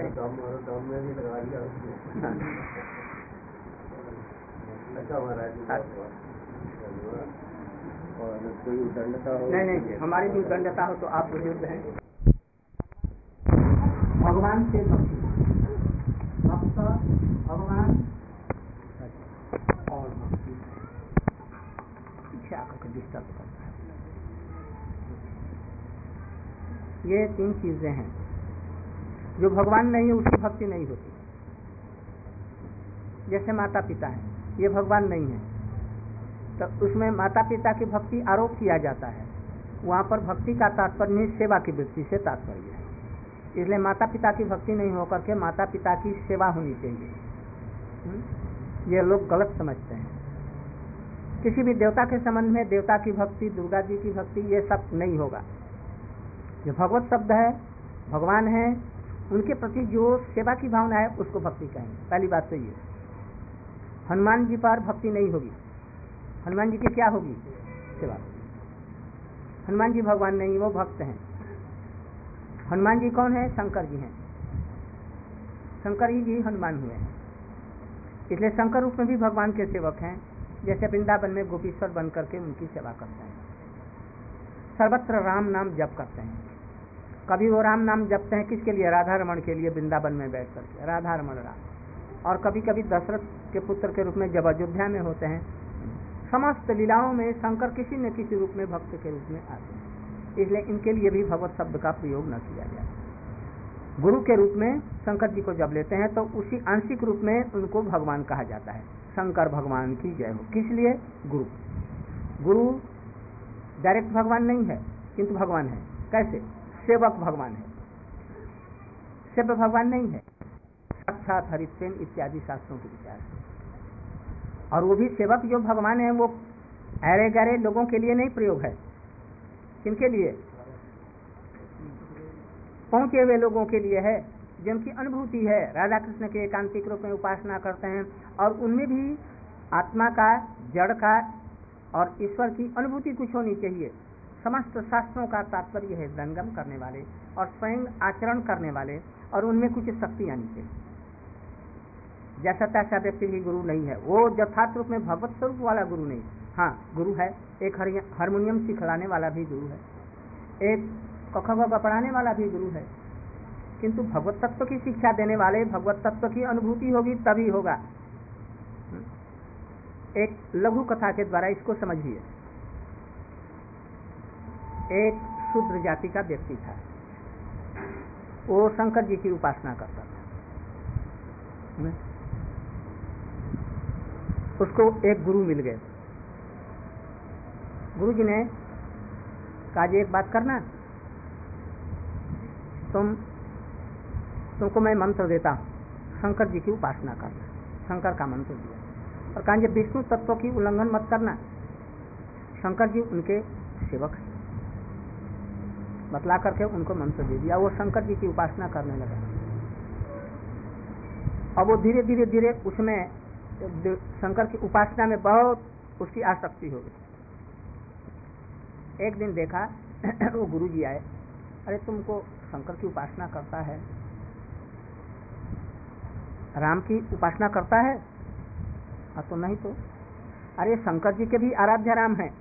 करें। नहीं, हमारी भी दंडता हो तो आप बुजुर्ग हैं। भगवान से भक्ति, भक्त भगवान और भक्ति पीछे आकर के डिस्टर्ब करता है। ये 3 चीजें हैं। जो भगवान नहीं है उसकी भक्ति नहीं होती। जैसे माता पिता है, ये भगवान नहीं है तो उसमें माता पिता की भक्ति आरोप किया जाता है। वहाँ पर भक्ति का तात्पर्य नहीं, सेवा की वृत्ति से तात्पर्य है। इसलिए माता पिता की भक्ति नहीं होकर के माता पिता की सेवा होनी चाहिए। ये लोग गलत समझते हैं। किसी भी देवता के संबंध में देवता की भक्ति, दुर्गा जी की भक्ति, ये सब नहीं होगा। जो भगवत शब्द है, भगवान है, उनके प्रति जो सेवा की भावना है उसको भक्ति कहेंगे। पहली बात तो ये। हनुमान जी पर भक्ति नहीं होगी। हनुमान जी की क्या होगी? सेवा। हनुमान जी भगवान नहीं, वो भक्त हैं। हनुमान जी कौन है? शंकर जी हैं। शंकर जी हनुमान हुए हैं, इसलिए शंकर रूप में भी भगवान के सेवक हैं। जैसे वृंदावन में गोपीश्वर बन करके उनकी सेवा करते हैं। सर्वत्र राम नाम जप करते हैं। कभी वो राम नाम जपते हैं किसके लिए? राधा रमण के लिए, वृंदावन में बैठ करके राधा रमण राम। और कभी कभी दशरथ के पुत्र के रूप में जब अयोध्या में होते हैं, समस्त लीलाओं में शंकर किसी न किसी रूप में भक्त के रूप में आते हैं। इसलिए इनके लिए भी भगवत शब्द का प्रयोग न किया जाए। गुरु के रूप में शंकर जी को जब लेते हैं तो उसी आंशिक रूप में उनको भगवान कहा जाता है। शंकर भगवान की जय हो। किस लिए? गुरु। गुरु डायरेक्ट भगवान नहीं है किंतु भगवान है। कैसे? सेवक भगवान है, सेवक भगवान नहीं है। साक्षात हरिप्रेम इत्यादि शास्त्रों के विचार है। और वो भी सेवक जो भगवान है वो अरे गहरे लोगों के लिए नहीं प्रयोग है। किनके लिए? पहुंचे हुए लोगों के लिए है, जिनकी अनुभूति है, राधा कृष्ण के एकांतिक रूप में उपासना करते हैं और उनमें भी आत्मा का, जड़ का और ईश्वर की अनुभूति कुछ होनी चाहिए। समस्त शास्त्रों का तात्पर्य है दंगम करने वाले और स्वयं आचरण करने वाले, और उनमें कुछ शक्ति आनी चाहिए। जैसा तैसा व्यक्ति भी गुरु नहीं है, वो यथार्थ रूप में भगवत स्वरूप वाला गुरु नहीं। हाँ, गुरु है, एक हारमोनियम सिखलाने वाला भी गुरु है, एक क ख ग पढ़ाने वाला भी गुरु है, किंतु भगवत तत्व की शिक्षा देने वाले, भगवत तत्व की अनुभूति होगी तभी होगा। एक लघु कथा के द्वारा इसको समझिए। एक शूद्र जाति का व्यक्ति था, वो शंकर जी की उपासना करता था। उसको एक गुरु मिल गए। गुरु जी ने कहा, जी एक बात करना, तुमको मैं मंत्र देता हूँ, शंकर जी की उपासना करना। शंकर का मंत्र दिया और कहा, जब विष्णु तत्व की उल्लंघन मत करना। शंकर जी उनके सेवक हैं, बतला करके उनको मंत्र दे दिया। वो शंकर जी की उपासना करने लगा। अब वो धीरे धीरे धीरे उसमें शंकर की उपासना में बहुत उसकी आसक्ति हो गई। एक दिन देखा वो गुरु जी आए, अरे तुमको शंकर की उपासना करता है, राम की उपासना करता है? तो नहीं तो। अरे शंकर जी के भी आराध्य राम हैं,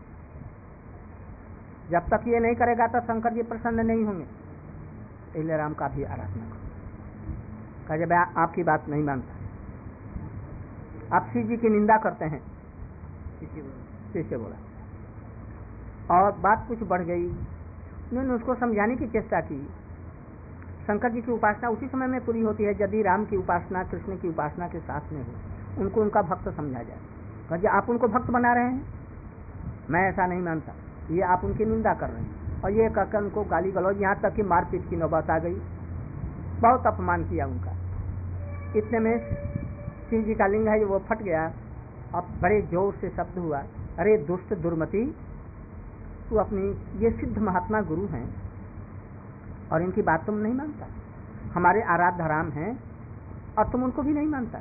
जब तक ये नहीं करेगा तो शंकर जी प्रसन्न नहीं होंगे, इसलिए राम का भी आराधना करो। कहा, जब आपकी बात नहीं मानता, आप शिव जी की निंदा करते हैं, शिष्य बोला। और बात कुछ बढ़ गई। उन्होंने उसको समझाने की चेष्टा की। शंकर जी की उपासना उसी समय में पूरी होती है यदि राम की उपासना कृष्ण की उपासना के साथ में हो, उनको उनका भक्त समझा जाए। कहा, आप उनको भक्त बना रहे हैं, मैं ऐसा नहीं मानता, ये आप उनकी निंदा कर रहे हैं। और ये कहकर उनको गाली गलौज, यहाँ तक कि मारपीट की नौबत आ गई। बहुत अपमान किया उनका। इतने में शिव जी का लिंग है वो फट गया। अब बड़े जोर से शब्द हुआ, अरे दुष्ट दुर्मति, तू अपनी, ये सिद्ध महात्मा गुरु हैं और इनकी बात तुम नहीं मानता। हमारे आराध्य राम हैं और तुम उनको भी नहीं मानता।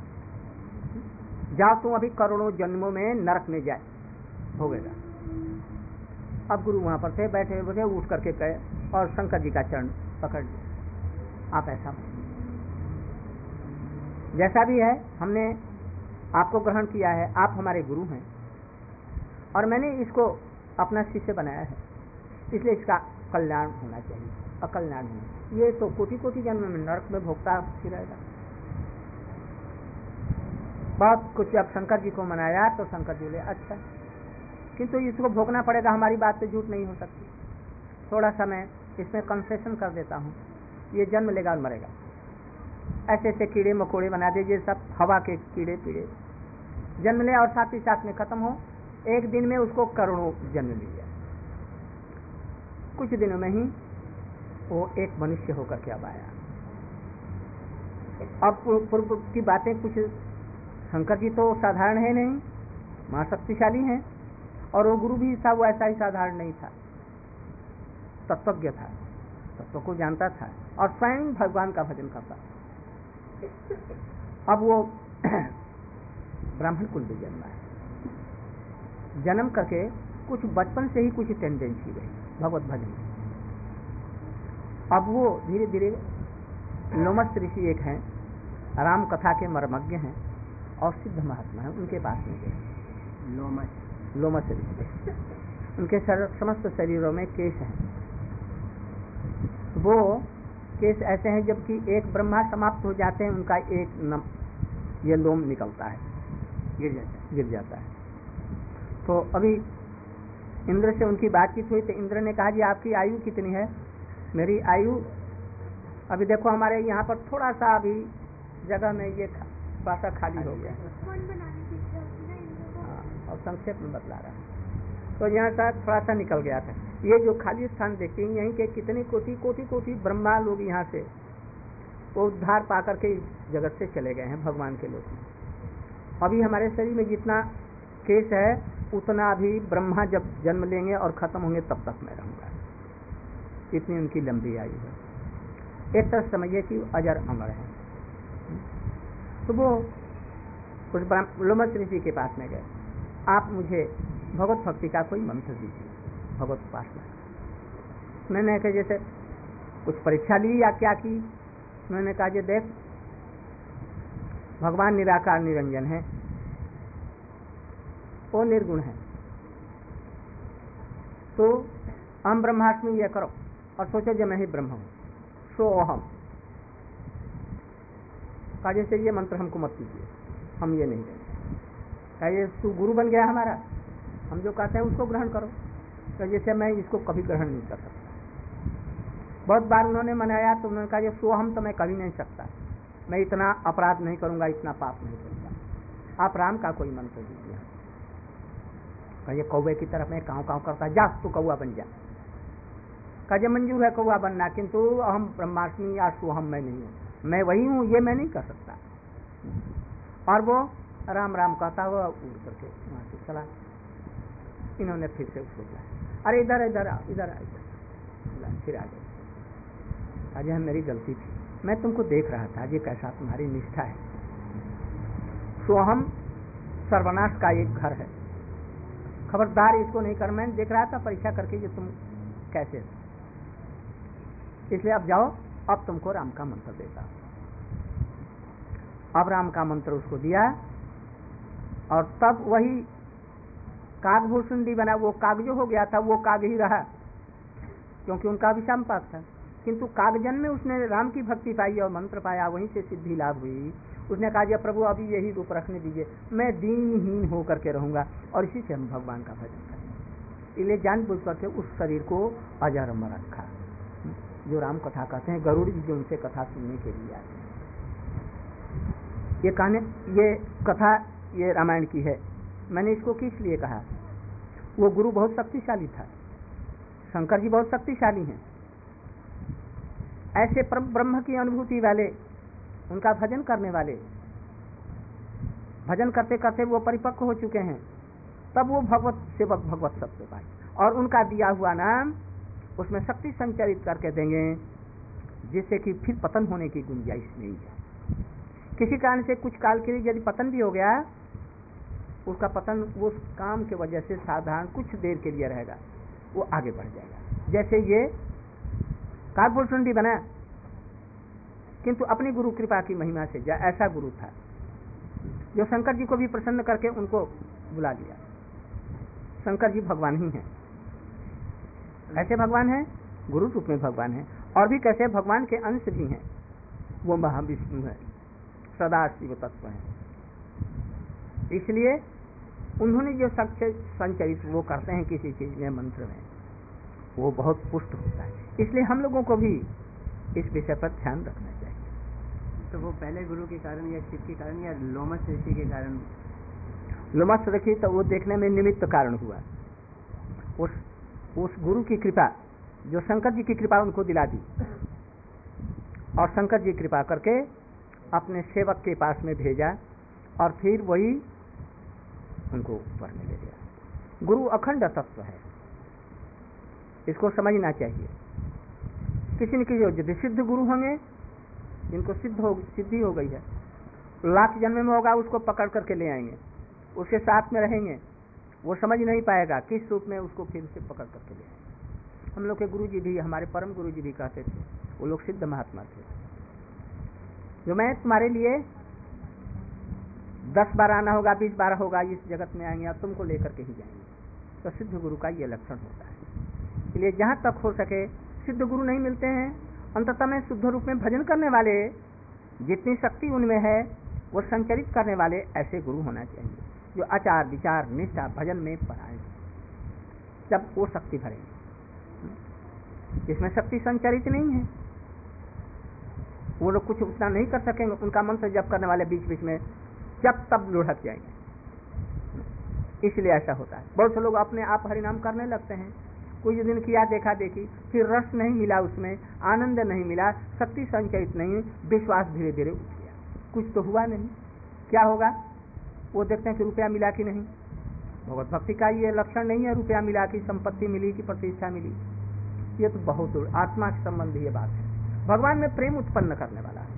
जाओ तुम अभी करोड़ों जन्मों में नरक में जाए भोगेगा। अब गुरु वहां पर थे, बैठे बैठे उठ करके गए और शंकर जी का चरण पकड़ लिया। आप ऐसा जैसा भी है, हमने आपको ग्रहण किया है, आप हमारे गुरु हैं और मैंने इसको अपना शिष्य बनाया है, इसलिए इसका कल्याण होना चाहिए, अकल्याण नहीं। ये तो कोटि कोटि जन्म में नरक में भोगता फिरेगा। बहुत कुछ अब शंकर जी को मनाया तो शंकर जी बोले अच्छा, किंतु इसको भोगना पड़ेगा, हमारी बात पे झूठ नहीं हो सकती। थोड़ा सा मैं इसमें कंसेशन कर देता हूँ, ये जन्म लेगा और मरेगा। ऐसे ऐसे कीड़े मकोड़े बना दीजिए, सब हवा के कीड़े पीड़े जन्म ले और साथ ही साथ में खत्म हो। एक दिन में उसको करोड़ों जन्म लिया, कुछ दिनों में ही वो एक मनुष्य होकर के अब आया। अब पूर्व की बातें कुछ, शंकर जी तो साधारण है नहीं, महाशक्तिशाली हैं, और वो गुरु भी था वो ऐसा ही साधारण नहीं था, तत्वज्ञ था, तत्व को जानता था और स्वयं भगवान का भजन करता था। अब वो ब्राह्मण कुल में जन्मा है, जन्म करके कुछ बचपन से ही कुछ टेंडेंसी गई भगवत भजन। अब वो धीरे धीरे, लोमस ऋषि एक हैं, राम कथा के मर्मज्ञ हैं और सिद्ध महात्मा हैं, उनके पास में गए। लोमस ऋषि, उनके समस्त शरीरों में केश हैं। वो केस ऐसे हैं, जबकि एक ब्रह्मा समाप्त हो जाते हैं, उनका एक ये लोम निकलता है, गिर जाता है। तो अभी इंद्र से उनकी बातचीत हुई तो इंद्र ने कहा जी आपकी आयु कितनी है? मेरी आयु, अभी देखो हमारे यहाँ पर थोड़ा सा अभी जगह में ये थोड़ा सा खाली हो गया और संक्षेप में बतला रहा है, तो यहाँ से थोड़ा सा निकल गया था। ये जो खाली स्थान देखते हैं, यहीं के कितने कोटि कोटि कोटि ब्रह्मा लोग यहाँ से वो उद्धार पाकर के इस जगत से चले गए हैं, भगवान के लोग। अभी हमारे शरीर में जितना केस है उतना अभी ब्रह्मा जब जन्म लेंगे और खत्म होंगे तब तक मैं रहूंगा, इतनी उनकी लंबी आयु है। एक तरह समझिए कि अजर अमर है। तो वो उस लोमस ऋषि के पास में गए, आप मुझे भगवत भक्ति का कोई मंत्र दीजिए, भगवत उपासना। मैंने कहा जैसे कुछ परीक्षा ली या क्या की? मैंने कहा जे देख भगवान निराकार निरंजन है, वो निर्गुण है, तो हम ब्रह्मास्मि ये करो और सोचो जो मैं ही ब्रह्म हूं, सो अहम। कहा जैसे ये मंत्र हमको मत कीजिए, हम ये नहीं देंगे। कहा ये तू गुरु बन गया हमारा, हम जो कहते हैं उसको ग्रहण करो। तो जैसे मैं इसको कभी ग्रहण नहीं कर सकता। बहुत बार उन्होंने मनाया तो उन्होंने कहा ये सोहम तो मैं कभी नहीं सकता, मैं इतना अपराध नहीं करूंगा, इतना पाप नहीं करूंगा, आप राम का कोई मंत्र दीजिए। कहिए कौवे की तरफ में काँव काँव करता है, जा तू कौवा बन जा। कहे मंजूर है कौवा बनना, किंतु हम ब्रह्मास्मि या सोहम मैं नहीं हूँ, मैं वही हूँ, ये मैं नहीं कर सकता। और वो राम राम कहता हुआ उड़ करके वहां से चला। इन्होंने फिर से उसको बुलाया, अरे इधर इधर आ, इधर आ, इधर फिर आ गए। आज मेरी गलती थी, मैं तुमको देख रहा था, ये कैसा तुम्हारी निष्ठा है। सोहम सर्वनाश का एक घर है, खबरदार इसको नहीं कर। मैं देख रहा था परीक्षा करके ये तुम कैसे, इसलिए अब जाओ, अब तुमको राम का मंत्र देता। अब राम का मंत्र उसको दिया और तब वही कागभूषुंडी बना, वो काग जो हो गया था वो काग ही रहा, क्योंकि उनका अभिशाम पाप था। किंतु कागजन में उसने राम की भक्ति पाई और मंत्र पाया, वहीं से सिद्धि लाभ हुई। उसने कहा जब प्रभु अभी यही रूप रखने दीजिए, मैं दीनहीन होकर के रहूंगा और इसी से हम भगवान का भजन करेंगे। इसलिए जानबूझ करके उस शरीर को अजर में रखा। जो राम कथा कहते हैं, गरुड़ जी जो उनसे कथा सुनने के लिए आते हैं, ये कहने, ये कथा ये रामायण की है। मैंने इसको किस लिए कहा? वो गुरु बहुत शक्तिशाली था, शंकर जी बहुत शक्तिशाली हैं। ऐसे ब्रह्म की अनुभूति वाले, उनका भजन करने वाले, भजन करते करते वो परिपक्व हो चुके हैं, तब वो भगवत सेवक भगवत सत्य पाए और उनका दिया हुआ नाम उसमें शक्ति संचरित करके देंगे, जिससे कि फिर पतन होने की गुंजाइश नहीं है। किसी कारण से कुछ काल के लिए यदि पतन भी हो गया, उसका पतन उस काम के वजह से साधारण कुछ देर के लिए रहेगा, वो आगे बढ़ जाएगा। जैसे ये कागभूषुंडी बना, किंतु अपनी गुरु कृपा की महिमा से ऐसा गुरु था जो शंकर जी को भी प्रसन्न करके उनको बुला लिया। शंकर जी भगवान ही हैं। कैसे भगवान हैं? गुरु रूप में भगवान हैं। और भी कैसे भगवान के अंश भी हैं। वो महाविष्णु है, सदा शिव तत्व है। इसलिए उन्होंने जो सत्य संचरित वो करते हैं किसी चीज में, मंत्र में, वो बहुत पुष्ट होता है। इसलिए हम लोगों को भी इस विषय पर ध्यान रखना चाहिए। तो वो पहले गुरु के कारण या शिव के कारण या लोमस ऋषि के कारण? लोमस ऋषि तो वो देखने में निमित्त कारण हुआ। उस गुरु की कृपा, जो शंकर जी की कृपा उनको दिला दी, और शंकर जी कृपा करके अपने सेवक के पास में भेजा, और फिर वही उनको ऊपर में ले गया। गुरु अखंड तत्व है, इसको समझना चाहिए। किसी न किसी जो सिद्ध गुरु होंगे, जिनको सिद्धि हो गई है, लाख जन्म में होगा, उसको पकड़ करके ले आएंगे, उसके साथ में रहेंगे, वो समझ नहीं पाएगा किस रूप में उसको फिर से पकड़ करके ले आएंगे। हम लोग के गुरु जी भी, हमारे परम गुरु जी भी कहते थे, वो लोग सिद्ध महात्मा थे, जो मैं तुम्हारे लिए 10 बार आना होगा, 20 बार होगा, इस जगत में आएंगे और तुमको लेकर के ही जाएंगे। तो सिद्ध गुरु का ये लक्षण होता है। इसलिए जहां तक हो सके, सिद्ध गुरु नहीं मिलते हैं, अंततः में शुद्ध रूप में भजन करने वाले, जितनी शक्ति उनमें है वो संचरित करने वाले ऐसे गुरु होना चाहिए, जो आचार विचार निष्ठा भजन में पढ़ाएंगे, जब वो शक्ति भरेंगे। जिसमें शक्ति संचरित नहीं है, वो लोग कुछ उतना नहीं कर सकेंगे। उनका मंत्र जप करने वाले बीच बीच में जब तब लुढ़क जाएंगे। इसलिए ऐसा होता है। बहुत से लोग अपने आप हरिनाम करने लगते हैं, कुछ दिन किया, देखा देखी, फिर रस नहीं मिला, उसमें आनंद नहीं मिला, शक्ति संचरित नहीं, विश्वास धीरे धीरे उठ गया, कुछ तो हुआ नहीं। क्या होगा? वो देखते हैं कि रुपया मिला कि नहीं। भगवत भक्ति का ये लक्षण नहीं है, रुपया मिला कि संपत्ति मिली कि प्रतिष्ठा मिली। ये तो बहुत आत्मा के संबंधी ये बात है, भगवान में प्रेम उत्पन्न करने वाला है।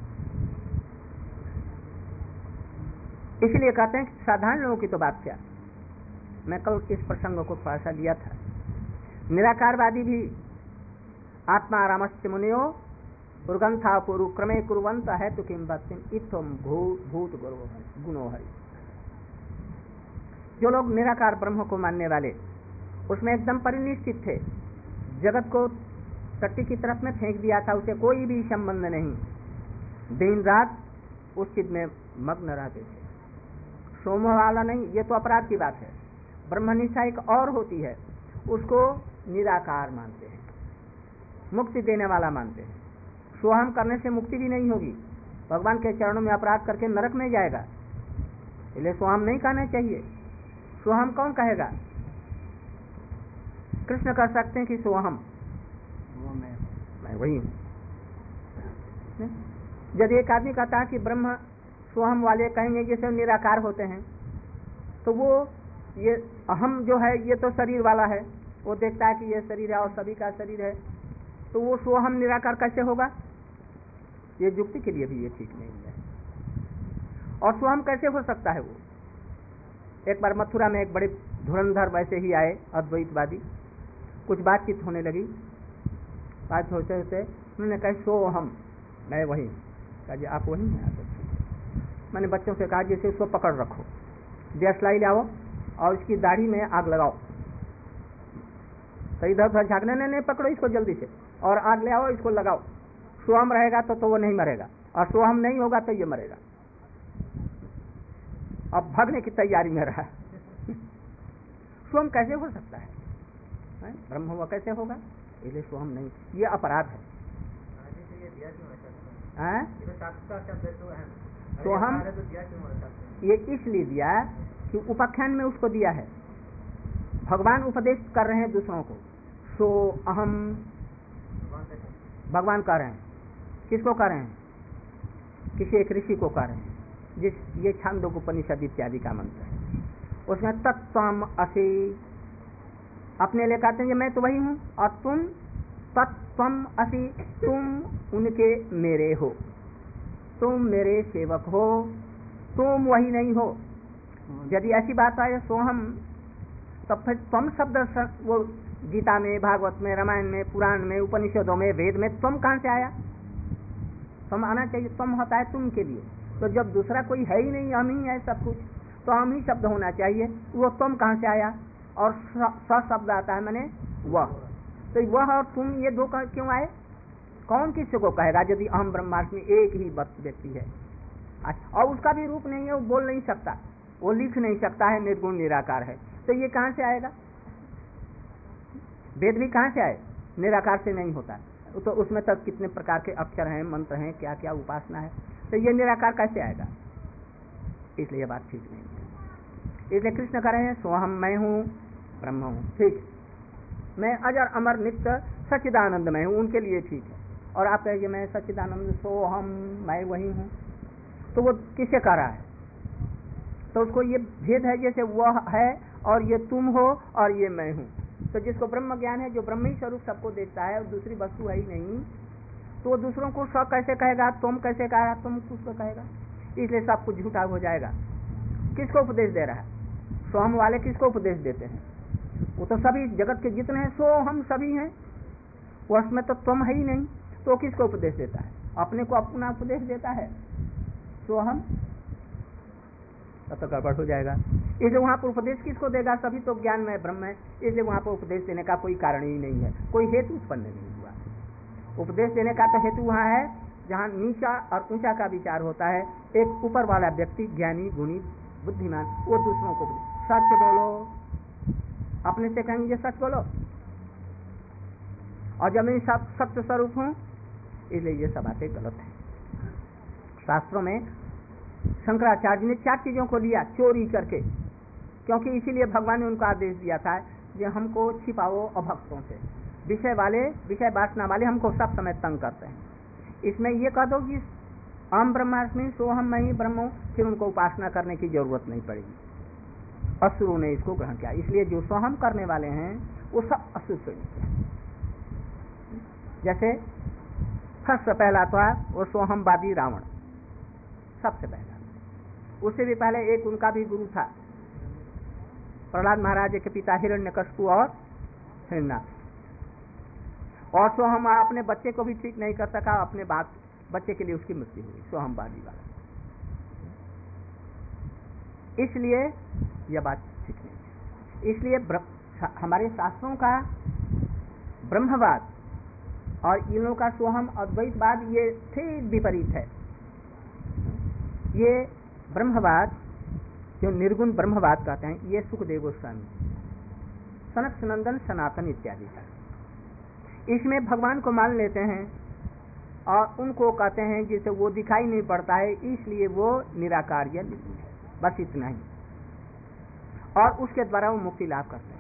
इसलिए कहते हैं कि साधारण लोगों की तो बात क्या। मैं कल इस प्रसंग को थोड़ा सा लिया था। निराकारवादी भी आत्मा आरामस्य मुनियो उर्गंथा पुरु क्रमे कुर्वंत है तो किम भक्तिम इत्थम भूत गुणो हरि। जो लोग निराकार ब्रह्म को मानने वाले, उसमें एकदम परिनिष्ठित थे, जगत को टट्टी की तरफ में फेंक दिया था, उसे कोई भी संबंध नहीं, दिन रात उस चीज में मग्न रहते थे, सोम वाला नहीं। ये तो अपराध की बात है। ब्रह्मनिष्ठा एक और होती है, उसको निराकार मानते हैं, मुक्ति देने वाला मानते हैं। सोहम करने से मुक्ति भी नहीं होगी, भगवान के चरणों में अपराध करके नरक में जाएगा। इसलिए सोहम नहीं कहना चाहिए। सोहम कौन कहेगा? कृष्ण कर सकते हैं कि सोहम, मैं वही हूं। यदि एक आदमी कहता है कि ब्रह्म सोहम वाले कहेंगे जैसे निराकार होते हैं, तो वो ये अहम जो है ये तो शरीर वाला है, वो देखता है कि ये शरीर है और सभी का शरीर है, तो वो सोहम निराकार कैसे होगा? ये युक्ति के लिए भी ये ठीक नहीं है। और सोहम कैसे हो सकता है? वो एक बार मथुरा में एक बड़े धुरंधर वैसे ही आए अद्वैतवादी, कुछ बातचीत होने लगी, बात होते होते उन्होंने कहा सोहम, मैं वही। कहा जी आप वही हैं? मैंने बच्चों से कहा जैसे उसको पकड़ रखो, देशलाई लाओ और इसकी दाढ़ी में आग लगाओ, तो इधर उधर झाँकने नहीं, पकड़ो इसको जल्दी से और आग ले आओ, इसको लगाओ। सोहम रहेगा तो वो नहीं मरेगा, और सोहम नहीं होगा तो ये मरेगा। अब भागने की तैयारी में रहा। सोहम कैसे हो सकता है? ब्रह्म हुआ कैसे होगा? इसलिए सोहम नहीं, ये अपराध है। सोहम ये इसलिए दिया कि उपाख्यान में उसको दिया है। भगवान उपदेश कर रहे हैं दूसरों को, सो अहम भगवान कह रहे हैं। किसको कह रहे हैं? किसी एक ऋषि को कह रहे हैं, जिस ये छांदोग्योपनिषद इत्यादि का मंत्र है, उसमें तत्त्वम असि, अपने लिए कहते हैं मैं तो वही हूं, और तुम तत्त्वम असि, तुम उनके मेरे हो, तुम मेरे सेवक हो, तुम वही नहीं हो। यदि ऐसी बात आए सोहम, तब फिर त्वम शब्द वो गीता में, भागवत में, रामायण में, पुराण में, उपनिषदों में, वेद में त्वम कहां से आया? तुम आना चाहिए, तुम होता है तुम के लिए। तो जब दूसरा कोई है ही नहीं, हम ही है सब कुछ, तो हम ही शब्द होना चाहिए। वो तुम कहाँ से आया? और स शब्द आता है मैंने वह, तो वह और तुम ये दो क्यों आए? कौन किसी को कहेगा यदि अहम ब्रह्मास्मि एक ही व्यक्ति है? और उसका भी रूप नहीं है, वो बोल नहीं सकता, वो लिख नहीं सकता है, निर्गुण निराकार है, तो ये कहाँ से आएगा? वेद भी कहाँ से आए? निराकार से नहीं होता। तो उसमें तक कितने प्रकार के अक्षर हैं, मंत्र हैं, क्या क्या उपासना है, तो ये निराकार कैसे आएगा? इसलिए ये बात ठीक नहीं है। इसलिए कृष्ण कह रहे हैं सोहम मैं हूँ, ब्रह्म हूँ, ठीक, मैं अजर अमर नित्य सच्चिदानंद में हूँ, उनके लिए ठीक है। और आप कहेंगे मैं सच्चिदानंद सोहम मैं वही हूँ, तो वो किसे कह रहा है? तो उसको ये भेद है, जैसे वह है और ये तुम हो और ये मैं हूँ। तो जिसको ब्रह्म ज्ञान है, जो ब्रह्म ही स्वरूप सबको देखता है और दूसरी वस्तु है ही नहीं, तो वो दूसरों को सब कैसे कहेगा? तुम कैसे कहेगा? तुम किसको कहेगा? इसलिए सब कुछ झूठा हो जाएगा। किसको उपदेश दे रहा है? सोहम वाले किसको उपदेश देते हैं? वो तो सभी जगत के जितने हैं सो हम सभी हैं, उसमें तो तुम है ही नहीं, तो किसको उपदेश देता है? अपने को अपना उपदेश देता है, तो हम तो गड़बड़ हो जाएगा। इसलिए वहां पर उपदेश किसको देगा? सभी तो ज्ञान में ब्रह्म है, इसलिए वहां पर उपदेश देने का कोई कारण ही नहीं है, कोई हेतु उत्पन्न नहीं हुआ। उपदेश देने का तो हेतु वहां है जहां नीचा और ऊंचा का विचार होता है। एक ऊपर वाला व्यक्ति ज्ञानी गुणी बुद्धिमान, वो दूसरों को सच बोलो, अपने से कहेंगे सच बोलो, और जब मैं सत्य स्वरूप हूं, इसलिए ये सब बातें गलत है। शास्त्रों में शंकराचार्य ने 4 चीजों को लिया चोरी करके, क्योंकि इसीलिए भगवान ने उनको आदेश दिया था कि हमको छिपाओ अभक्तों से, विषय वासना वाले हमको सब समय तंग करते हैं। इसमें ये कह दो कि अहम ब्रह्मास्मि सोहम मैं ही ब्रह्म हूं, फिर उनको उपासना करने की जरूरत नहीं पड़ेगी। असुरों ने इसको ग्रहण किया, इसलिए जो सोहम करने वाले हैं वो सब असुर से निकले। जैसे सबसे पहला था वो सोहमवादी रावण, सबसे पहला। उससे भी पहले एक उनका भी गुरु था, प्रहलाद महाराज के पिता हिरण्यकशिपु और हिरण्याक्ष। और सोहम अपने बच्चे को भी ठीक नहीं कर सका, अपने बच्चे के लिए उसकी मृत्यु हुई, सोहमवादी वाला। इसलिए यह बात ठीक नहीं है। इसलिए हमारे शास्त्रों का ब्रह्मवाद और इन लोगों का सोहम अद्वैतवाद ये ठीक विपरीत है। ये ब्रह्मवाद जो निर्गुण ब्रह्मवाद कहते हैं, ये सुखदेव गोस्वामी, सनक सनंदन सनातन इत्यादि का, इसमें भगवान को मान लेते हैं और उनको कहते हैं जिसे वो दिखाई नहीं पड़ता है, इसलिए वो निराकार या निर्गुण है, बस इतना ही। और उसके द्वारा वो मुक्ति लाभ करते हैं।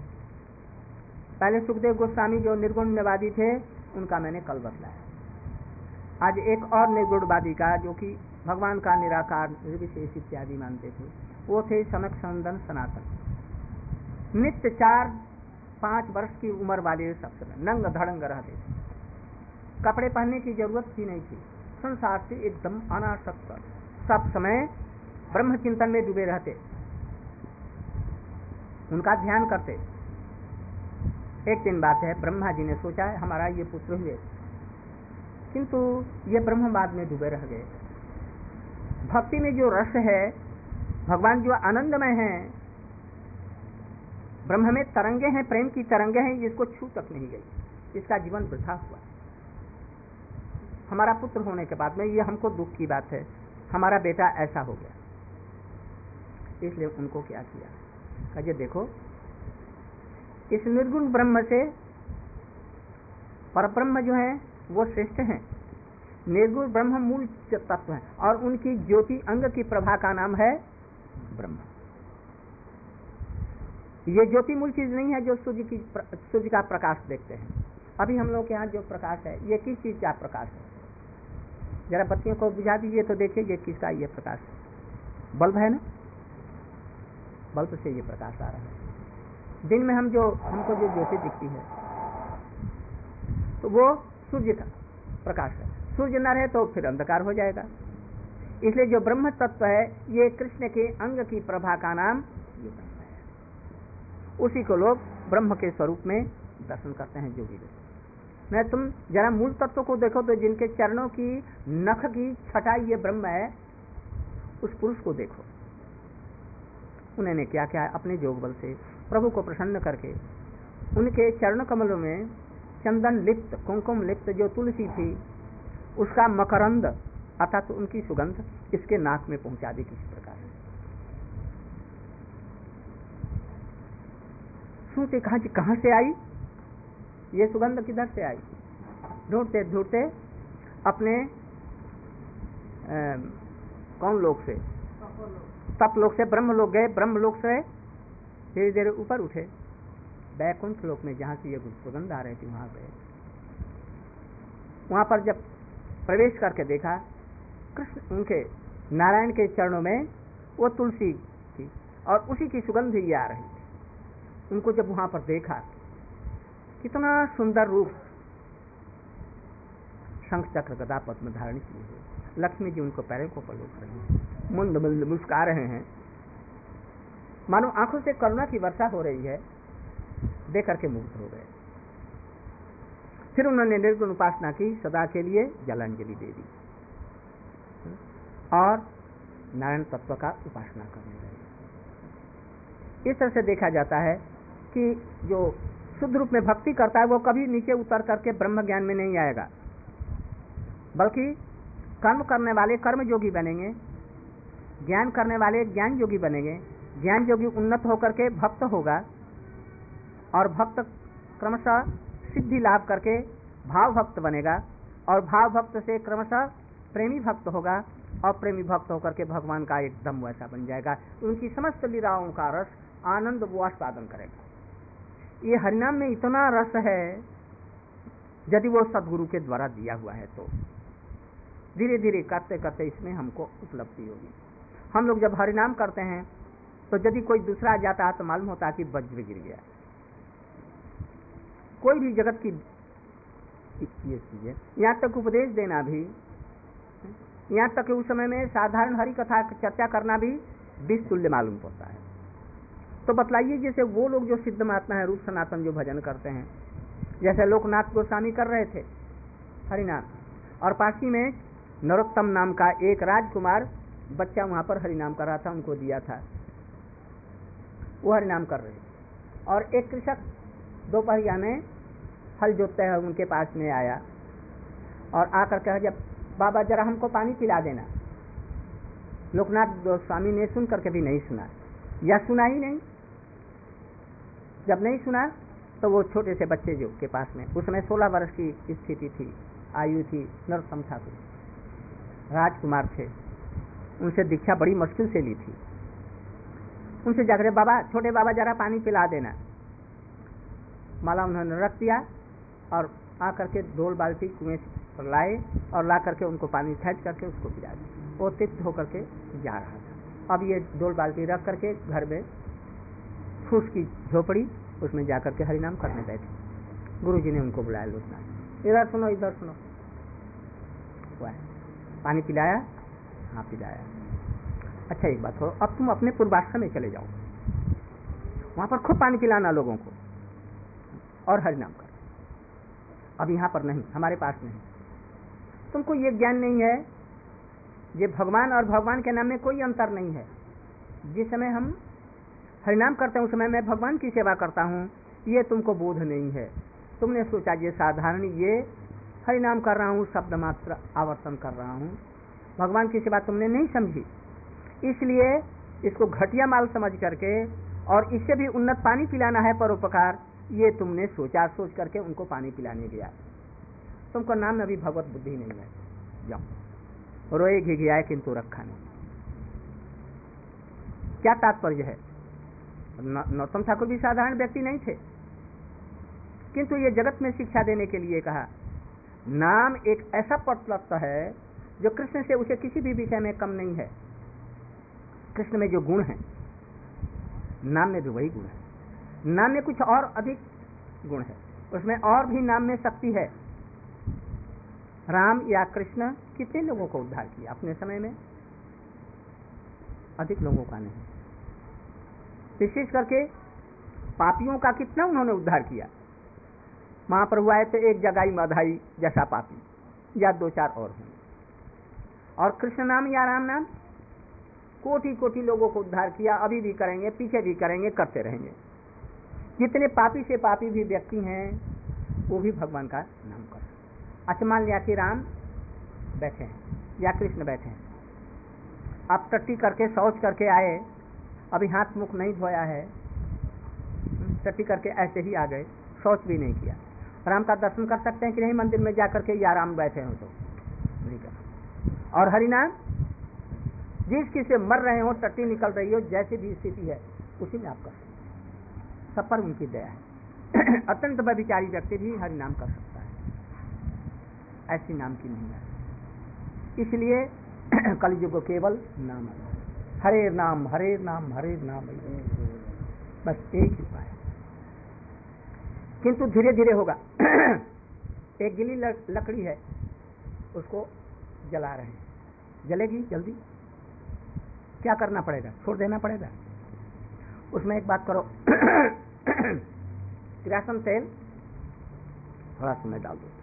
पहले सुखदेव गोस्वामी जो निर्गुणवादी थे, उनका मैंने कल बतलाया। आज एक और निर्गुणवादी का, जो कि भगवान का निराकार निर्विशेष इत्यादि मानते थे, वो थे सनक सनंदन सनातन। नित्य 4-5 वर्ष की उम्र वाले सब समय नंग धड़ंग रहते थे, कपड़े पहनने की जरूरत भी नहीं थी, संसार से एकदम अनासक्त, सब समय ब्रह्म चिंतन में डूबे रहते, उनका ध्यान करते। एक दिन बात है, ब्रह्मा जी ने सोचा है हमारा ये पुत्र हुए, किंतु ये ब्रह्मवाद में डूबे रह गए। भक्ति में जो रस है, भगवान जो आनंदमय है, ब्रह्म में तरंगे हैं, प्रेम की तरंगे हैं, इसको छू तक नहीं गई, इसका जीवन वृथा हुआ। हमारा पुत्र होने के बाद में ये हमको दुख की बात है, हमारा बेटा ऐसा हो गया। इसलिए उनको क्या किया, कहिए देखो इस निर्गुण ब्रह्म से परब्रह्म जो है वो श्रेष्ठ हैं। निर्गुण ब्रह्म मूल तत्व है और उनकी ज्योति अंग की प्रभा का नाम है ब्रह्म। ये ज्योति मूल चीज नहीं है जो सूर्य का प्रकाश देखते हैं। अभी हम लोग के यहाँ जो प्रकाश है, ये किस चीज का प्रकाश है? जरा बत्तियों को बुझा दीजिए तो देखिए ये किसका ये प्रकाश है। बल्ब है ना, बल्ब से ये प्रकाश आ रहा है। दिन में हमको जो ज्योति दिखती है तो वो सूर्य का प्रकाश है। सूर्य न रहे तो फिर अंधकार हो जाएगा। इसलिए जो ब्रह्म तत्व है, ये कृष्ण के अंग की प्रभा का नाम ये ब्रह्म है। उसी को लोग ब्रह्म के स्वरूप में दर्शन करते हैं, जोगी लोग। मैं तुम जरा मूल तत्व को देखो तो जिनके चरणों की नख की छटाई ये ब्रह्म है, उस पुरुष को देखो। उन्होंने क्या क्या अपने जोग बल से प्रभु को प्रसन्न करके उनके चरण कमलों में चंदन लिप्त, कुमकुम लिप्त जो तुलसी थी उसका मकरंद अर्थात उनकी सुगंध इसके नाक में पहुंचा दी किसी प्रकार से। सुनते कहा कि कहां से आई ये सुगंध, किधर से आई? ढूंढते ढूंढते अपने कौन लोक से, तप लोक से ब्रह्म लोक गए। ब्रह्म लोक से धीरे धीरे ऊपर उठे, वैकुंठ लोक में जहां से ये सुगंध आ रही थी वहां गए। वहां पर जब प्रवेश करके देखा, कृष्ण उनके नारायण के चरणों में वो तुलसी थी और उसी की सुगंध ही आ रही थी। उनको जब वहां पर देखा, कितना सुंदर रूप, शंख चक्र गदा पद्म धारण किए हुए लक्ष्मी जी उनको पैरों को पलोक रही हैं, मुंद मुंद मुस्कुरा रहे हैं, मानो आंखों से करुणा की वर्षा हो रही है। देख करके मुग्ध हो गए। फिर उन्होंने निर्गुण उपासना की, सदा के लिए जलांजलि दे दी और नारायण तत्व का उपासना करने लगे। इस तरह से देखा जाता है कि जो शुद्ध रूप में भक्ति करता है वो कभी नीचे उतर करके ब्रह्म ज्ञान में नहीं आएगा, बल्कि कर्म करने वाले कर्म योगी बनेंगे, ज्ञान करने वाले ज्ञान योगी बनेंगे। ज्ञान योगी उन्नत होकर के भक्त होगा और भक्त क्रमशः सिद्धि लाभ करके भाव भक्त बनेगा और भाव भक्त से क्रमशः प्रेमी भक्त होगा और प्रेमी भक्त होकर के भगवान का एकदम वैसा बन जाएगा। उनकी समस्त लीलाओं का रस आनंद वो आस्वादन करेगा। ये हरिनाम में इतना रस है, यदि वो सदगुरु के द्वारा दिया हुआ है तो धीरे धीरे करते करते इसमें हमको उपलब्धि होगी। हम लोग जब हरिनाम करते हैं तो यदि कोई दूसरा आ जाता है तो मालूम होता है कि वज्र गिर गया। कोई भी जगत की ये चीज है, यहाँ तक उपदेश देना भी, यहाँ तक उस समय में साधारण हरि कथा चर्चा करना भी विष तुल्य मालूम पड़ता है। तो बतलाइए, जैसे वो लोग जो सिद्ध महात्मा है, रूप सनातन जो भजन करते हैं, जैसे लोकनाथ गोस्वामी कर रहे थे हरिनाम, और पासी में नरोत्तम नाम का एक राजकुमार बच्चा वहां पर हरिनाम कर रहा था, उनको दिया था, वो हरिनाम कर रहे थे। और एक कृषक दोपहरिया में हल जोतते हैं उनके पास में आया और आकर कहा, जब बाबा जरा हमको पानी पिला देना। लोकनाथ गोस्वामी ने सुन करके भी नहीं सुना, या सुना ही नहीं। जब नहीं सुना तो वो छोटे से बच्चे जो के पास में, उसमें 16 वर्ष की स्थिति थी, आयु थी, नरोत्तम ठाकुर राजकुमार थे, उनसे दीक्षा बड़ी मुश्किल से ली थी। उनसे जाकर बाबा, छोटे बाबा जरा पानी पिला देना। माला उन्होंने रख दिया और आकर के डोल बाल्टी कुएं पर लाए और ला करके उनको पानी फेंच करके उसको पिला दिया। वो तृप्त होकर के जा रहा था। अब ये डोल बाल्टी रख करके घर में फूस की झोपड़ी, उसमें जाकर के हरिनाम करने बैठे। गुरुजी ने उनको बुलाया, लोकनाथ इधर सुनो, इधर सुनो। पानी पिलाया, हाँ पिलाया। अच्छा एक बात हो, अब तुम अपने पूर्वाश्रम में चले जाओ, वहां पर खूब पानी पिलाना लोगों को और हरिनाम करो। अब यहाँ पर नहीं, हमारे पास नहीं। तुमको ये ज्ञान नहीं है, ये भगवान और भगवान के नाम में कोई अंतर नहीं है। जिस समय हम हरिनाम करते हैं उस समय मैं भगवान की सेवा करता हूँ, ये तुमको बोध नहीं है। तुमने सोचा ये साधारण ये हरिनाम कर रहा हूँ, शब्द मात्र आवर्तन कर रहा हूँ, भगवान की सेवा तुमने नहीं समझी, इसलिए इसको घटिया माल समझ करके और इससे भी उन्नत पानी पिलाना है परोपकार, ये तुमने सोचा, सोच करके उनको पानी पिलाने गया। तुमको नाम में अभी भगवत बुद्धि नहीं है, जाओ। रोए घिघियाए किंतु रखा नहीं। क्या तात्पर्य है? नरोत्तम ठाकुर भी साधारण व्यक्ति नहीं थे, किंतु ये जगत में शिक्षा देने के लिए कहा। नाम एक ऐसा पटलत्व है जो कृष्ण से उसे किसी भी विषय में कम नहीं है। कृष्ण में जो गुण है, नाम में भी वही गुण है। नाम में कुछ और अधिक गुण है, उसमें और भी नाम में शक्ति है। राम या कृष्ण कितने लोगों को उद्धार किया अपने समय में? अधिक लोगों का नहीं। विशेष करके पापियों का कितना उन्होंने उद्धार किया। महाप्रभु आए तो एक जगाई मधाई जैसा पापी, या 2-4 और होंगे। और कृष्ण नाम या राम नाम कोटि कोटि लोगों को उद्धार किया, अभी भी करेंगे, पीछे भी करेंगे, करते रहेंगे। जितने पापी से पापी भी व्यक्ति हैं वो भी भगवान का नाम कर। अच्छा, मान लिया कि राम बैठे हैं या कृष्ण बैठे हैं, आप टट्टी करके शौच करके आए, अभी हाथ मुख नहीं धोया है, टट्टी करके ऐसे ही आ गए, शौच भी नहीं किया, राम का दर्शन कर सकते हैं कि नहीं मंदिर में जाकर के, या राम बैठे हो तो नहीं कर। और हरिनाम जिस किसी मर रहे हो, टट्टी निकल रही हो, जैसी भी स्थिति है उसी में आप कर सकते हैं, सब पर उनकी दया है। अत्यंत व्यभिचारी व्यक्ति भी हरिनाम कर सकता है, ऐसी नाम की नहीं है। इसलिए कलयुग केवल नाम है, हरे नाम हरे नाम हरे नाम, बस एक ही उपाय है। किंतु धीरे धीरे होगा। एक गिली लकड़ी है, उसको जला रहे हैं, जलेगी जल्दी, क्या करना पड़ेगा? छोड़ देना पड़ेगा। उसमें एक बात करो, किरासन तेल थोड़ा समय डाल दो,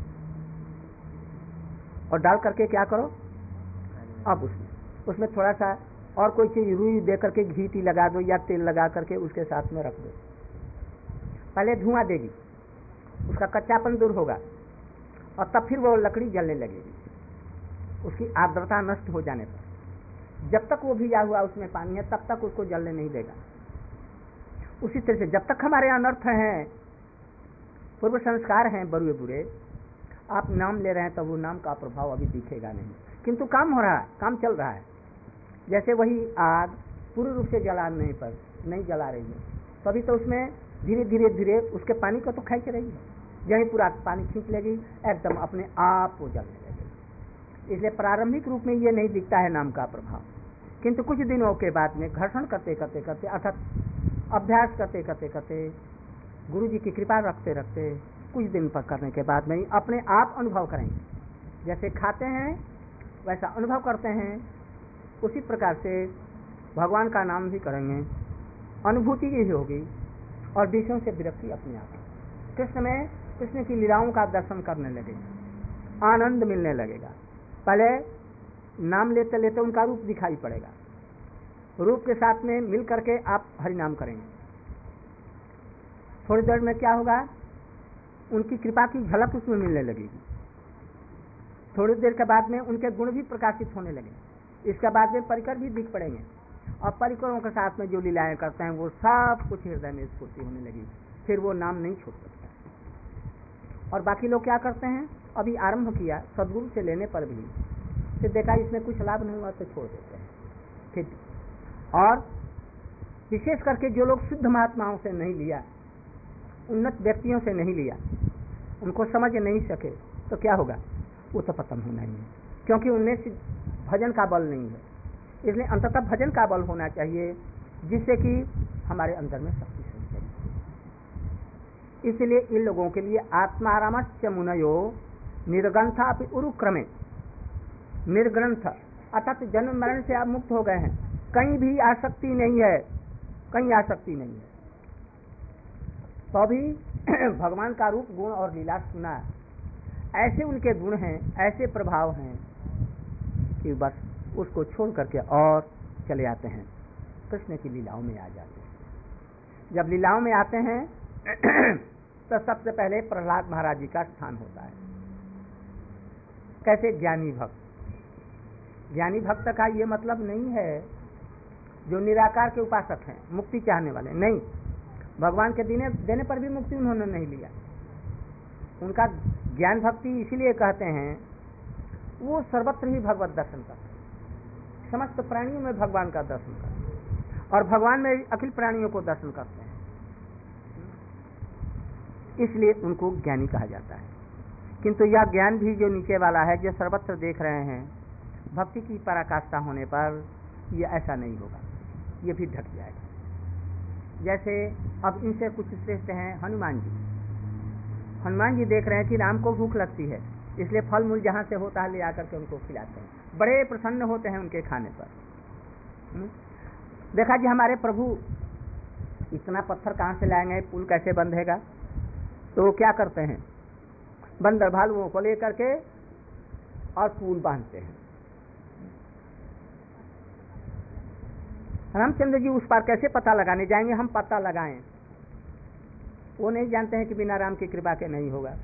और डाल करके क्या करो, अब उसमें थोड़ा सा और कोई चीज रुई दे करके घी टी लगा दो, या तेल लगा करके उसके साथ में रख दो। पहले धुआं देगी, उसका कच्चापन दूर होगा, और तब फिर वो लकड़ी जलने लगेगी, उसकी आर्द्रता नष्ट हो जाने पर। जब तक वो भिजा हुआ उसमें पानी है, तब तक उसको जलने नहीं देगा। उसी तरह से जब तक हमारे अनर्थ हैं, पूर्व संस्कार हैं बुरे बुरे, आप नाम ले रहे हैं तो वो नाम का प्रभाव अभी दिखेगा नहीं, किंतु काम हो रहा है, काम चल रहा है। जैसे वही आग पूर्ण रूप से जलाने पर नहीं जला रही है, तभी तो उसमें धीरे धीरे धीरे उसके पानी को तो खींच रही है, यही पूरा पानी खींच लेगी, एकदम अपने आप वो जलने लगेगी। इसलिए प्रारंभिक रूप में ये नहीं दिखता है नाम का प्रभाव, किंतु कुछ दिनों के बाद में घर्षण करते करते करते, अर्थात अभ्यास करते करते करते, गुरु जी की कृपा रखते रखते, कुछ दिन पर करने के बाद में अपने आप अनुभव करेंगे। जैसे खाते हैं वैसा अनुभव करते हैं, उसी प्रकार से भगवान का नाम भी करेंगे, अनुभूति ही होगी, और विषयों से विरक्ति अपने आप। कृष्ण में कृष्ण की लीलाओं का दर्शन करने लगेगा, आनंद मिलने लगेगा। पहले नाम लेते लेते उनका रूप दिखाई पड़ेगा, रूप के साथ में मिल करके आप हरिनाम करेंगे। थोड़ी देर में क्या होगा, उनकी कृपा की झलक उसमें मिलने लगेगी। थोड़ी देर के बाद में उनके गुण भी प्रकाशित होने लगेंगे। इसके बाद में परिकर भी दिख पड़ेंगे, और परिकरों के साथ में जो लीलाएं करते हैं वो सब कुछ हृदय में स्फूर्ति होने लगी। फिर वो नाम नहीं छोड़ सकता। और बाकी लोग क्या करते हैं, अभी आरंभ किया सदगुरु से लेने पर भी, फिर देखा इसमें कुछ लाभ नहीं हुआ तो छोड़ देते हैं। फिर और विशेष करके जो लोग शुद्ध महात्माओं से नहीं लिया, उन्नत व्यक्तियों से नहीं लिया, उनको समझ नहीं सके, तो क्या होगा, वो तो पतन होना ही है, क्योंकि उनमें भजन का बल नहीं है। इसलिए अंततः भजन का बल होना चाहिए, जिससे कि हमारे अंदर में शक्ति संचय। इसलिए इन लोगों के लिए आत्मारामस्य मुनयो निर्ग्रंथा अपि उरुक्रमे, निर्ग्रंथ अर्थात जन्म मरण से आप मुक्त हो गए हैं, कहीं भी आसक्ति नहीं है, कहीं आसक्ति नहीं है, तो भी भगवान का रूप गुण और लीला सुना, ऐसे उनके गुण हैं, ऐसे प्रभाव हैं कि बस उसको छोड़ करके और चले आते हैं, कृष्ण की लीलाओं में आ जाते हैं। जब लीलाओं में आते हैं तो सबसे पहले प्रहलाद महाराज जी का स्थान होता है। कैसे? ज्ञानी भक्त। ज्ञानी भक्त का ये मतलब नहीं है जो निराकार के उपासक हैं, मुक्ति चाहने वाले नहीं, भगवान के देने पर भी मुक्ति उन्होंने नहीं लिया। उनका ज्ञान भक्ति इसीलिए कहते हैं, वो सर्वत्र ही भगवत दर्शन करते हैं, समस्त प्राणियों में भगवान का दर्शन करते हैं, और भगवान में अखिल प्राणियों को दर्शन करते हैं, इसलिए उनको ज्ञानी कहा जाता है। किंतु यह ज्ञान भी जो नीचे वाला है, जो सर्वत्र देख रहे हैं, भक्ति की पराकाष्ठा होने पर यह ऐसा नहीं होगा, ये भी ढक जाएगा। जैसे अब इनसे कुछ श्रेष्ठ हैं हनुमान जी। हनुमान जी देख रहे हैं कि राम को भूख लगती है, इसलिए फल मूल जहाँ से होता है ले आकर के उनको खिलाते हैं, बड़े प्रसन्न होते हैं उनके खाने पर। देखा जी हमारे प्रभु इतना पत्थर कहाँ से लाएंगे, पुल कैसे बंधेगा, तो वो क्या करते हैं, बंदर भालुओं को लेकर के और पुल बांधते हैं। रामचंद्र जी उस पार कैसे पता लगाने जाएंगे, हम पता लगाएं, वो नहीं जानते हैं कि बिना राम की कृपा के नहीं होगा।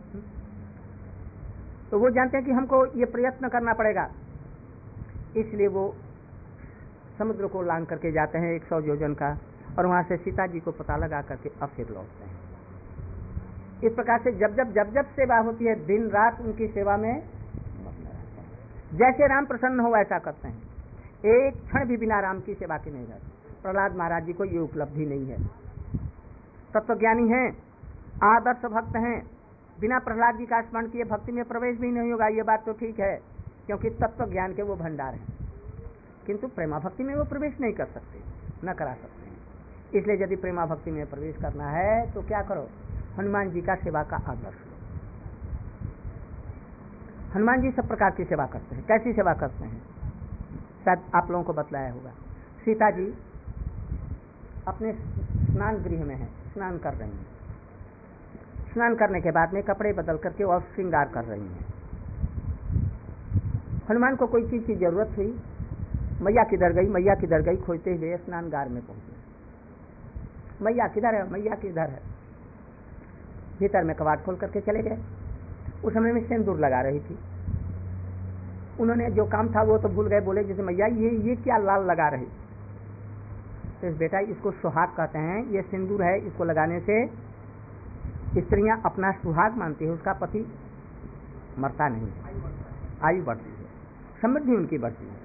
तो वो जानते हैं कि हमको ये प्रयत्न करना पड़ेगा, इसलिए वो समुद्र को लांग करके जाते हैं 100 योजन का, और वहां से सीता जी को पता लगा करके अब फिर लौटते हैं। इस प्रकार से जब जब सेवा होती है, दिन रात उनकी सेवा में मग्न रहते हैं। जैसे राम प्रसन्न हो वैसा करते हैं, एक क्षण भी बिना राम की सेवा के नहीं रहते। प्रहलाद महाराज जी को ये उपलब्धि नहीं है। तत्वज्ञानी हैं, आदर्श भक्त हैं, बिना प्रहलाद जी का स्मरण किए भक्ति में प्रवेश भी नहीं होगा। ये बात तो ठीक है, क्योंकि तत्व ज्ञान के वो भंडार हैं, किंतु प्रेमा भक्ति में वो प्रवेश नहीं कर सकते, न करा सकते हैं। इसलिए यदि प्रेमा भक्ति में प्रवेश करना है तो क्या करो, हनुमान जी का सेवा का आदर्श लो। हनुमान जी सब प्रकार की सेवा करते हैं। कैसी सेवा करते हैं, शायद आप लोगों को बतलाया होगा। सीता जी अपने स्नान गृह में है, स्नान कर रही हैं। स्नान करने के बाद में कपड़े बदल करके और श्रृंगार कर रही हैं। हनुमान को कोई चीज की जरूरत हुई, मैया किधर गई, मैया किधर गई खोजते हुए स्नानगार में पहुंचे। मैया किधर है, मैया किधर है। भीतर में कबाड़ खोल करके चले गए। उस समय में सिंदूर लगा रही थी। उन्होंने जो काम था वो तो भूल गए, बोले जैसे मैया ये क्या लाल लगा रही। तो बेटा इसको सुहाग कहते हैं, ये सिंदूर है, इसको लगाने से स्त्रियां अपना सुहाग मानती है, उसका पति मरता नहीं, आयु बढ़ती है, समृद्धि उनकी बढ़ती है।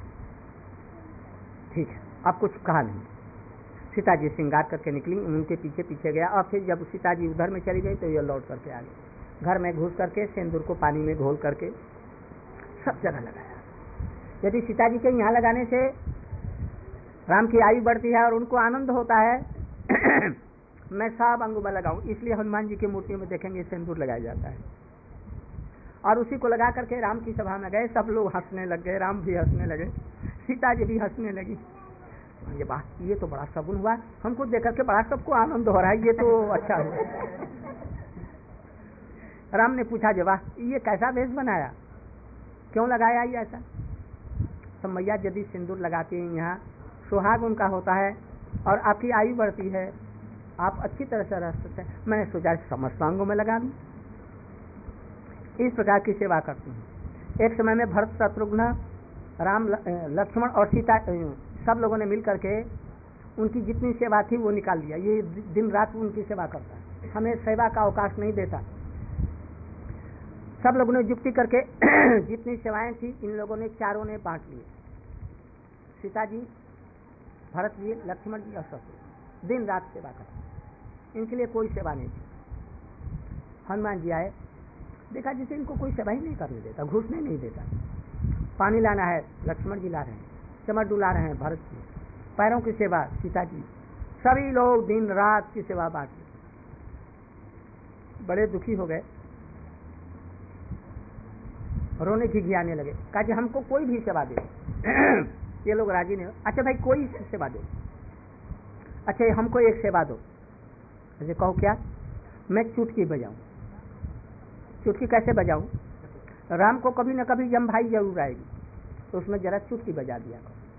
ठीक है, अब कुछ कहा नहीं। सीता जी श्रृंगार करके निकली, उनके पीछे पीछे गया, और फिर जब सीता जी उधर में चली गई तो ये लौट करके आ गई। घर में घुस करके सिंदूर को पानी में घोल करके सब जगह लगाया। यदि सीता जी के यहाँ लगाने से राम की आयु बढ़ती है और उनको आनंद होता है मैं सब अंगों में लगाऊं, इसलिए हनुमान जी की मूर्तियों में देखेंगे सिंदूर लगाया जाता है। और उसी को लगा करके राम की सभा में गए, सब लोग हंसने लग गए, राम भी हंसने लगे, सीता जी भी हंसने लगी। ये बात, ये तो बड़ा सगुन हुआ, हमको देख करके बड़ा सबको आनंद हो रहा है, ये तो अच्छा हुआ। राम ने पूछा जवाब, ये कैसा वेश बनाया, क्यों लगाया ये ऐसा। तो मैया यदि सिंदूर लगाती हैं, यहाँ सुहाग उनका होता है और आपकी आयु बढ़ती है, आप अच्छी तरह से रह सकते हैं, मैंने सोचा समस्त अंगों में लगा दूं। इस प्रकार की सेवा करती हूँ। एक समय में भरत शत्रुघ्न राम लक्ष्मण और सीता सब लोगों ने मिल करके उनकी जितनी सेवा थी वो निकाल लिया। ये दिन रात उनकी सेवा करता है, हमें सेवा का अवकाश नहीं देता। सब लोगों ने युक्ति करके जितनी सेवाएं थी इन लोगों ने चारों ने बांट ली। सीता जी, भरत जी, लक्ष्मण जी और शत्रु दिन रात सेवा करते, इनके लिए कोई सेवा नहीं थी। हनुमान जी आए, देखा जैसे इनको कोई सेवा ही नहीं करने देता, घुसने नहीं देता। पानी लाना है, लक्ष्मण जी ला रहे हैं, चमर डुला रहे हैं, भरत जी, पैरों की सेवा सीता जी, सभी लोग दिन रात की सेवा बांट ली। बड़े दुखी हो गए, रोने खिखियाने लगे, कहा कि हमको कोई भी सेवा दे। ये लोग राजी नहीं हो। अच्छा भाई कोई सेवा दो, अच्छा हमको एक सेवा दो। अच्छा कहो क्या। मैं चुटकी बजाऊं। चुटकी कैसे बजाऊं, राम को कभी न कभी जम भाई जरूर आएगी, तो उसमें जरा चुटकी बजा दिया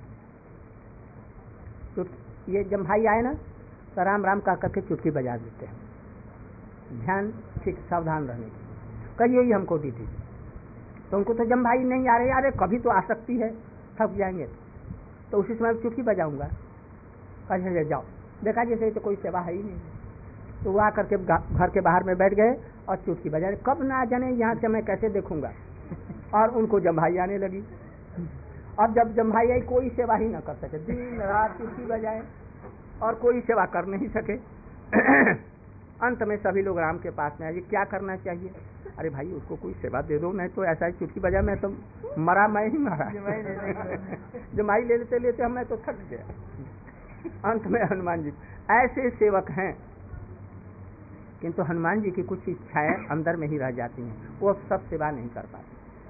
करो। ये जम भाई आए ना तो राम राम कह करके चुटकी बजा देते हैं, ध्यान ठीक सावधान रहने की। कहिए ही हमको दी थी, तो उनको तो जम भाई नहीं आ रहे, अरे कभी तो आ सकती है, थक जाएंगे, तो उसी समय चुटकी बजाऊंगा। कहे जाओ, देखा जैसे तो कोई सेवा है ही नहीं। तो वो आकर के घर के बाहर में बैठ गए और चुटकी बजा रहे, कब ना जाने यहाँ से मैं कैसे देखूंगा। और उनको जम्भाई आने लगी। और जब जम्भाई आई कोई सेवा ही ना कर सके, दिन रात चुटकी बजाए और कोई सेवा कर नहीं सके। अंत में सभी लोग राम के पास में आए, क्या करना चाहिए। अरे भाई उसको कोई सेवा दे दो, नहीं तो ऐसा ही चुटकी बजा, मैं तो मरा, मैं ही मरा। जमाई ले लेते लेते मैं तो थक गया। अंत में हनुमान जी ऐसे सेवक हैं, किंतु हनुमान जी की कुछ इच्छाएं अंदर में ही रह जाती हैं, वो सब सेवा नहीं कर पाते।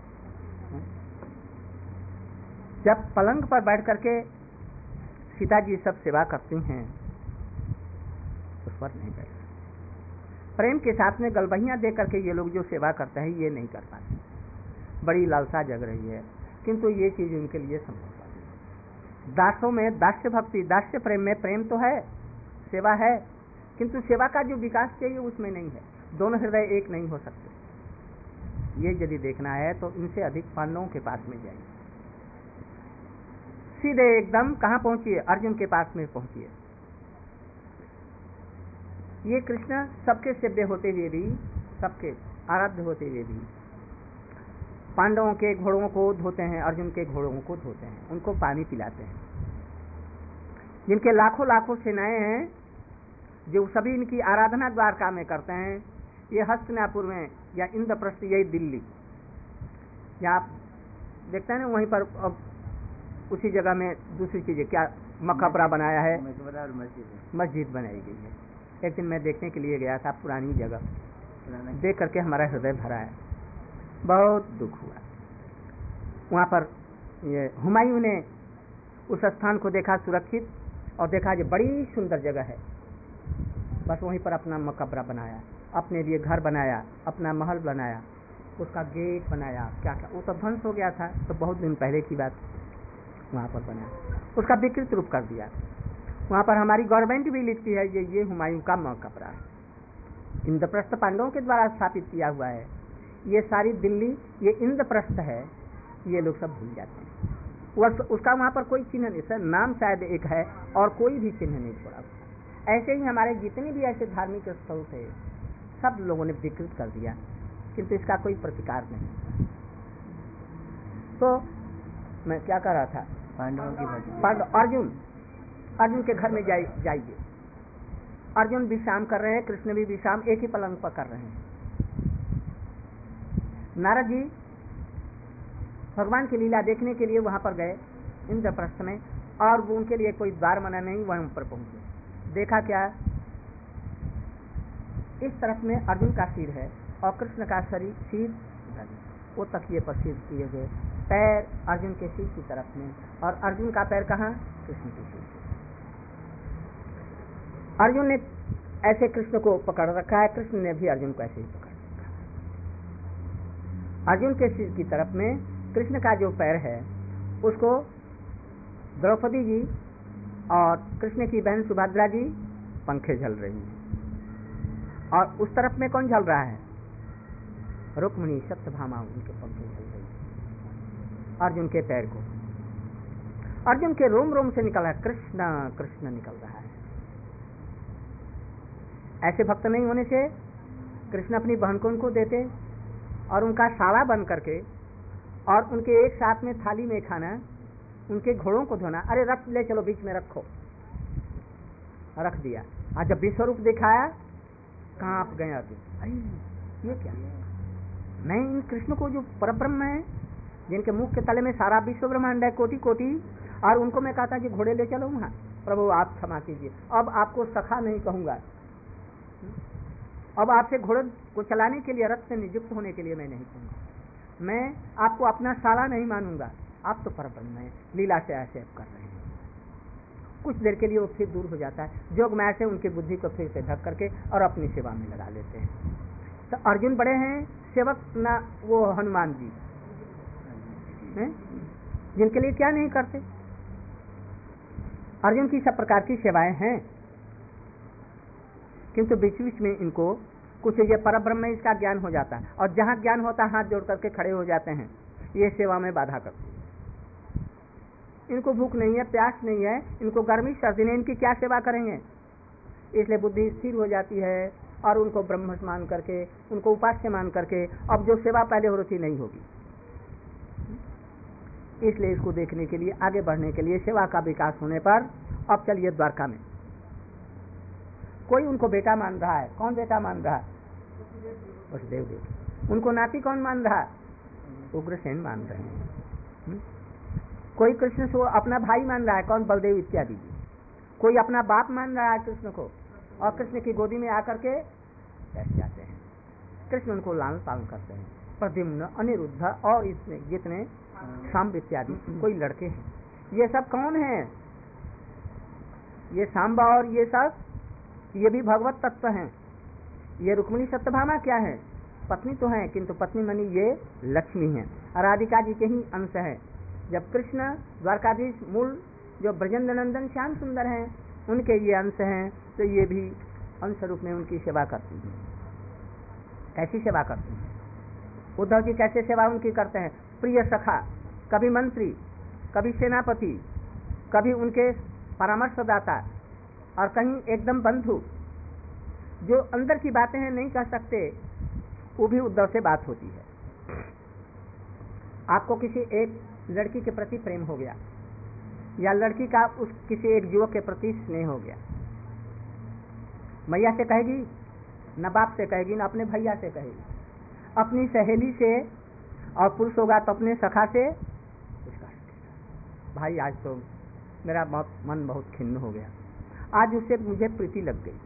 जब पलंग पर बैठ करके सीता जी सब सेवा करती हैं, उस पर नहीं बैठ, प्रेम के साथ में गलबहियां दे करके ये लोग जो सेवा करते हैं ये नहीं कर पाते, बड़ी लालसा जग रही है, किंतु ये चीज उनके लिए संभव है। दासों में दास्य भक्ति, दास्य प्रेम में प्रेम तो है, सेवा है, किंतु सेवा का जो विकास चाहिए उसमें नहीं है। दोनों हृदय एक नहीं हो सकते। ये यदि देखना है तो इनसे अधिक पांडवों के पास में जाइए, सीधे एकदम कहाँ पहुंचिए, अर्जुन के पास में पहुंचिए। ये कृष्ण सबके सेव्य होते हुए भी, सबके आराध्य होते हुए भी पांडवों के घोड़ों को धोते हैं, अर्जुन के घोड़ों को धोते हैं, उनको पानी पिलाते हैं। जिनके लाखों लाखों सेनाएं हैं, जो सभी इनकी आराधना द्वारका में करते हैं, ये हस्तिनापुर में या इंद्रप्रस्थ, यही दिल्ली, या आप देखते हैं ना वहीं पर अब उसी जगह में दूसरी चीजें क्या मकबरा बनाया है, मस्जिद बनाई गई है। एक दिन मैं देखने के लिए गया था, पुरानी जगह देख करके हमारा हृदय भरा है, बहुत दुख हुआ। वहाँ पर ये हुमायूं ने उस स्थान को देखा सुरक्षित, और देखा जो बड़ी सुंदर जगह है, बस वहीं पर अपना मकबरा बनाया, अपने लिए घर बनाया, अपना महल बनाया, उसका गेट बनाया, क्या क्या, वो तो ध्वंस हो गया था, तो बहुत दिन पहले की बात। वहाँ पर बनाया, उसका विकृत रूप कर दिया। वहाँ पर हमारी गवर्नमेंट भी लिखती है ये हुमायूं का मकबरा है, इंद्रप्रस्थ पांडवों के द्वारा स्थापित किया हुआ है। ये सारी दिल्ली ये इंद्रप्रस्थ है, ये लोग सब भूल जाते हैं। उसका वहाँ पर कोई चिन्ह नहीं, सर नाम शायद एक है और कोई भी चिन्ह नहीं छोड़ा। ऐसे ही हमारे जितने भी ऐसे धार्मिक स्थल थे सब लोगों ने विकृत कर दिया, किंतु इसका कोई प्रतिकार नहीं। तो मैं क्या कर रहा था, पांडवों की पांडव अर्जुन के घर में जाइए। अर्जुन विश्राम कर रहे हैं, कृष्ण भी विश्राम एक ही पलंग पर कर रहे हैं। नारद जी भगवान की लीला देखने के लिए वहां पर गए इंद्रप्रस्थ में, और वो उनके लिए कोई द्वार मना नहीं, वहां पर पहुंचे। देखा क्या, इस तरफ में अर्जुन का सिर है और कृष्ण का सिर वो तकिए पर सिर किए हुए, पैर अर्जुन के सिर की तरफ में, और अर्जुन का पैर कहाँ, कृष्ण के सिर। अर्जुन ने ऐसे कृष्ण को पकड़ रखा है, कृष्ण ने भी अर्जुन को ऐसे ही पकड़ रखा है। अर्जुन के सिर की तरफ में कृष्ण का जो पैर है उसको द्रौपदी जी और कृष्ण की बहन सुभद्रा जी पंखे झल रही हैं, और उस तरफ में कौन झल रहा है, रुक्मिणी सत्यभामा, उनके पंखे झल रही है अर्जुन के पैर को। अर्जुन के रोम रोम से निकल रहा है कृष्ण कृष्ण निकल रहा है। ऐसे भक्त नहीं होने से कृष्ण अपनी बहन को उनको देते और उनका साला बन करके, और उनके एक साथ में थाली में खाना, उनके घोड़ों को धोना, अरे रख ले चलो बीच में रखो, रख दिया। आज जब विश्व रूप दिखाया कांप गए अर्जुन, ये क्या, मैं इन कृष्ण को जो परब्रह्म है, जिनके मुख के तले में सारा विश्व ब्रह्मांड है कोटि कोटि, और उनको मैं कहता कि घोड़े ले चलो वहां, प्रभु आप क्षमा कीजिए, अब आपको सखा नहीं कहूंगा, अब आपसे घोड़े को चलाने के लिए, रथ से नियुक्त होने के लिए मैं नहीं कहूंगा, मैं आपको अपना साला नहीं मानूंगा, आप तो परब्रह्म है, लीला से ऐसे आप कर रहे हैं। कुछ देर के लिए वो फिर दूर हो जाता है, जोग माया से उनकी बुद्धि को फिर से ढक करके और अपनी सेवा में लगा लेते हैं। तो अर्जुन बड़े हैं सेवक ना, वो हनुमान जी हैं जिनके लिए क्या नहीं करते। अर्जुन की सब प्रकार की सेवाएं हैं, किंतु बीच बीच में इनको कुछ ये परब्रह्म में इसका ज्ञान हो जाता है, और जहां ज्ञान होता है हाथ जोड़ करके खड़े हो जाते हैं, ये सेवा में बाधा करते हैं। इनको भूख नहीं है, प्यास नहीं है, इनको गर्मी सर्दी नहीं, इनकी क्या सेवा करेंगे, इसलिए बुद्धि स्थिर हो जाती है और उनको ब्रह्म मान करके, उनको उपास्य मान करके अब जो सेवा पहले हो रही थी नहीं होगी। इसलिए इसको देखने के लिए, आगे बढ़ने के लिए, सेवा का विकास होने पर अब चलिए द्वारका में। कोई उनको बेटा मान रहा है, कौन बेटा मान रहा है, वसुदेव देव। उनको नाती कौन मान रहा है, उग्रसेन मान रहे हैं। कोई कृष्ण को अपना भाई मान रहा है, कौन, बलदेव इत्यादि। कोई अपना बाप मान रहा है कृष्ण को, और कृष्ण की गोदी में आकर के बैठ जाते हैं। कृष्ण उनको लालन पालन करते हैं। प्रद्युम्न, अनिरुद्ध और इसमें जितने सांब इत्यादि कोई लड़के हैं, ये सब कौन है, ये सांबा और ये सब, ये भी भगवत तत्व हैं। ये रुक्मिणी सत्यभामा क्या है? पत्नी तो है, किंतु पत्नी मनी ये लक्ष्मी है, राधिका जी के ही अंश है। जब कृष्ण द्वारकाधीश मूल जो ब्रजेंद्र नंदन श्याम सुंदर हैं, उनके ये अंश हैं, तो ये भी अंश रूप में उनकी सेवा करती हैं। कैसी सेवा करती हैं? उद्धव जी कैसे सेवा उनकी करते हैं? प्रिय सखा, कभी मंत्री, कभी सेनापति, कभी उनके परामर्शदाता, और कहीं एकदम बंधु। जो अंदर की बातें हैं नहीं कह सकते, वो भी उद्धव से बात होती है। आपको किसी एक लड़की के प्रति प्रेम हो गया, या लड़की का उस किसी एक युवक के प्रति स्नेह हो गया, मैया से कहेगी, न बाप से कहेगी, न अपने भैया से कहेगी, अपनी सहेली से, और पुरुष होगा तो अपने सखा से उसका भाई आज तो मेरा मन बहुत खिन्न हो गया, आज उससे मुझे प्रीति लग गई।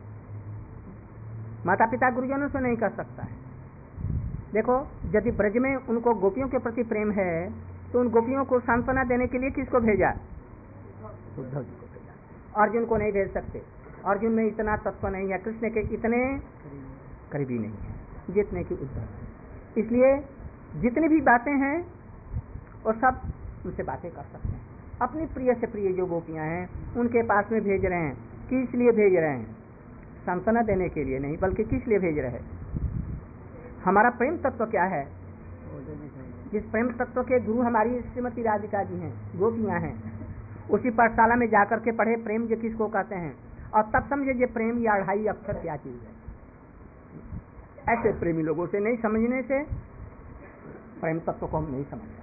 माता पिता गुरुजनों से नहीं कर सकता है। देखो, यदि ब्रज में उनको गोपियों के प्रति प्रेम है, तो उन गोपियों को सांत्वना देने के लिए किसको भेजा? उद्धव जी को भेजा। अर्जुन को नहीं भेज सकते, अर्जुन में इतना तत्व नहीं है, कृष्ण के इतने करीबी नहीं है जितने की उद्धव। इसलिए जितनी भी बातें हैं वो सब उनसे बातें कर सकते हैं। अपनी प्रिय से प्रिय जो गोपियां हैं उनके पास में भेज रहे हैं। किस लिए भेज रहे हैं? सांत्वना देने के लिए नहीं, बल्कि किस लिए भेज रहे हैं? हमारा प्रेम तत्व क्या है? जिस प्रेम तत्व के गुरु हमारी श्रीमती राधिका जी हैं, गोपियां हैं, उसी पाठशाला में जाकर के पढ़े प्रेम जो किसको कहते हैं, और तब समझे ये प्रेम या 2.5 अक्षर क्या चीज है। ऐसे प्रेमी लोगों से नहीं समझने से प्रेम तत्व को हम नहीं समझते।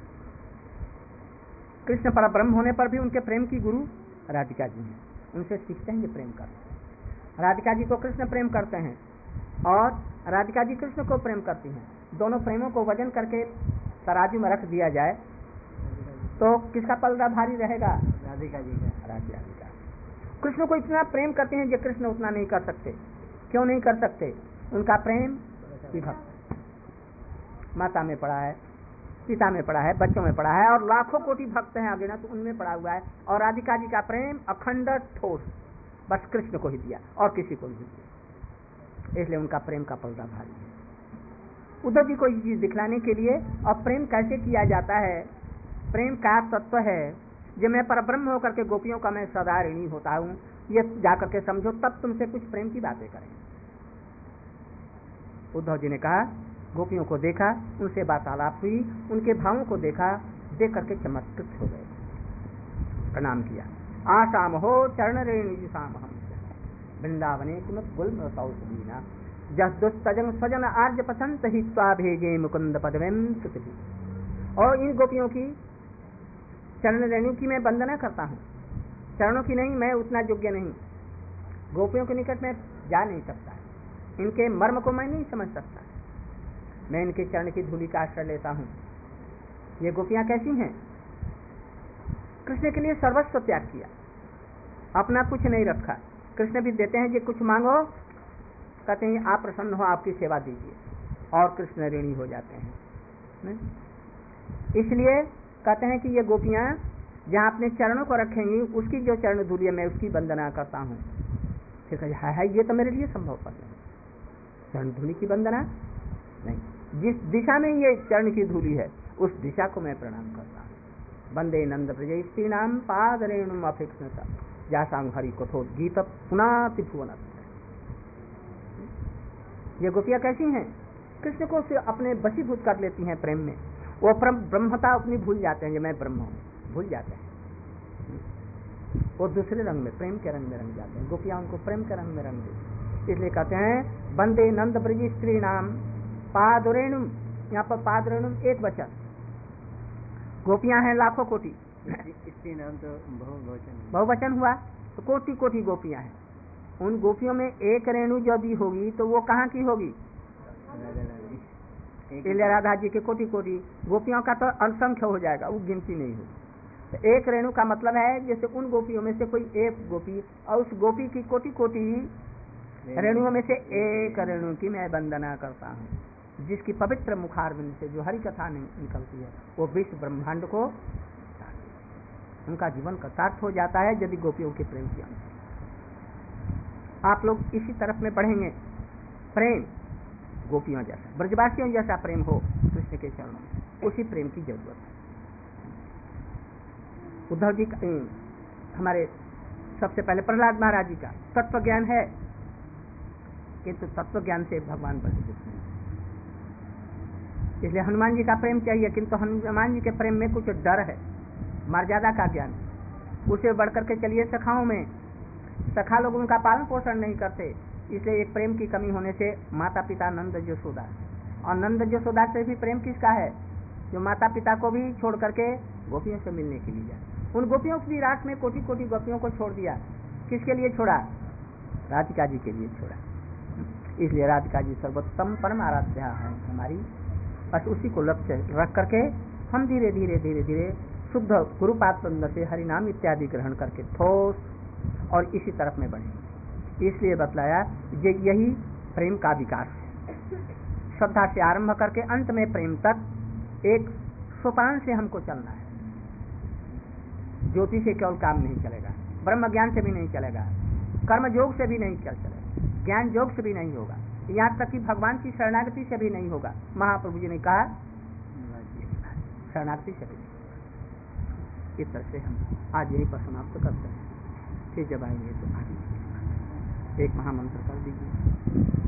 कृष्ण पर ब्रह्म होने पर भी उनके प्रेम की गुरु राधिका जी हैं, उनसे सीखते हैं ये प्रेम करते हैं। राधिका जी को कृष्ण प्रेम करते हैं और राधिका जी कृष्ण को प्रेम करती हैं। दोनों प्रेमों को वजन करके तराजू में रख दिया जाए तो किसका पलड़ा भारी रहेगा? राधिका जी का। राधिका जी का। कृष्ण को इतना प्रेम करते हैं जो कृष्ण उतना नहीं कर सकते। क्यों नहीं कर सकते? उनका प्रेम विभक्त, माता में पड़ा है, पिता में पड़ा है, बच्चों में पड़ा है, और लाखों कोटि भक्त हैं आगे ना, तो उनमें पड़ा हुआ है। और राधिका जी का प्रेम अखंड ठोस, बस कृष्ण को ही दिया और किसी को नहीं दिया, इसलिए उनका प्रेम का पर्दा भारी है। उद्धव जी को ये चीज दिखलाने के लिए, और प्रेम कैसे किया जाता है, प्रेम का तत्व है जो मैं परब्रह्म होकर के गोपियों का मैं सदा ऋणी होता हूँ, ये जाकर के समझो, तब तुमसे कुछ प्रेम की बातें करें। उद्धव जी ने कहा, गोपियों को देखा, उनसे वार्तालाप हुई, उनके भावों को देखा, देख करके चमत्कृत हो गए, प्रणाम किया। आसाम हो चरण रेणु साम हम वृंदावने कुम गुल्म सौसदीना जस दुस्तजन स्वजन आर्य पसंत हित्वा भेजे मुकुंद पदवेम सुतभी। और इन गोपियों की चरण रेणु की मैं वंदना करता हूँ, चरणों की नहीं, मैं उतना योग्य नहीं, गोपियों के निकट में जा नहीं सकता, इनके मर्म को मैं नहीं समझ सकता, मैं इनके चरण की धूलि का आश्रय लेता हूँ। ये गोपियां कैसी हैं? कृष्ण के लिए सर्वस्व त्याग किया, अपना कुछ नहीं रखा। कृष्ण भी देते हैं, जो कुछ मांगो, कहते हैं आप प्रसन्न हो, आपकी सेवा दीजिए, और कृष्ण ऋणी हो जाते हैं। इसलिए कहते हैं कि ये गोपियां जहाँ अपने चरणों को रखेंगी, उसकी जो चरण धूलि है मैं उसकी वंदना करता हूँ। फिर कहे हाय ये तो मेरे लिए संभव पर नहीं, चरण धूलि की वंदना नहीं, जिस दिशा में ये चरण की धूलि है उस दिशा को मैं प्रणाम करता हूँ। वंदे नंद ब्रजस्त्री नाम पाद रेणुम अपेक्षता जासांग हरि कथोद गीत पुनाति भुवन। ये गोपियां कैसी हैं? कृष्ण को अपने वशीभूत कर लेती हैं प्रेम में, वो ब्रह्मता अपनी भूल जाते हैं, जो मैं ब्रह्म हूँ भूल जाते हैं, वो दूसरे रंग में, प्रेम के रंग में रंग जाते हैं। गोपियां उनको प्रेम के रंग में रंग देती, इसलिए कहते हैं वंदे नंद ब्रज स्त्री नाम पाद रेणुम। यहाँ पर पाद रेणुम एक वचन, गोपियां हैं लाखों कोटि, स्त्री नाम तो बहुवचन हुआ, तो कोटि कोटि गोपियां हैं। उन गोपियों में एक रेणु जो भी होगी तो वो कहाँ की होगी? राधा जी के कोटि कोटि गोपियों का तो असंख्य हो जाएगा, वो गिनती नहीं होगी। तो एक रेणु का मतलब है जैसे उन गोपियों में से कोई एक गोपी, और उस गोपी की कोटि कोटि रेणुओं में से एक रेणु की मैं वंदना करता हूँ, जिसकी पवित्र मुखारविंद से जो हरि कथा निकलती है वो विश्व ब्रह्मांड को, उनका जीवन कृतार्थ हो जाता है यदि गोपियों के प्रेम की अनुसार। आप लोग इसी तरफ में पढ़ेंगे प्रेम गोपियों जैसा, ब्रजवासियों जैसा प्रेम हो कृष्ण के चरणों में, उसी प्रेम की जरूरत है। उद्धव जी हमारे सबसे पहले प्रहलाद महाराज जी का तत्व ज्ञान है, किंतु तत्व ज्ञान से भगवान बंधुत नहीं। इसलिए हनुमान जी का प्रेम चाहिए, किंतु हनुमान जी के प्रेम में कुछ डर है, मर्यादा का ज्ञान। उसे बढ़कर के चलिए सखाओं में, सखा लोग उनका पालन पोषण नहीं करते, इसलिए एक प्रेम की कमी होने से माता पिता नंद यशोदा, और नंद यशोदा से भी प्रेम किसका है, जो माता पिता को भी छोड़ करके गोपियों से मिलने के लिए जाए। उन गोपियों की रात में कोटि कोटि गोपियों को छोड़ दिया, किसके लिए छोड़ा, राधिका जी के लिए छोड़ा। इसलिए राधिका जी सर्वोत्तम परम आराध्या है हमारी, बस उसी को लक्ष्य रख करके हम धीरे धीरे धीरे धीरे शुद्ध गुरुपाद से हरिनाम इत्यादि ग्रहण करके ठोस और इसी तरफ में बढ़े। इसलिए बतलाया यही प्रेम का विकास है, श्रद्धा से आरंभ करके अंत में प्रेम तक एक सोपान से हमको चलना है। ज्योति से केवल काम नहीं चलेगा, ब्रह्म ज्ञान से भी नहीं चलेगा, कर्म योग से भी नहीं चलेगा, ज्ञान योग से भी नहीं होगा, यहाँ तक कि भगवान की शरणागति से भी नहीं होगा। महाप्रभु जी ने कहा शरणागति से भी नहीं होगा। इस तरह से हम आज यही पर समाप्त करते हैं, फिर जब आएंगे तो आगे एक महामंत्र कर दीजिए।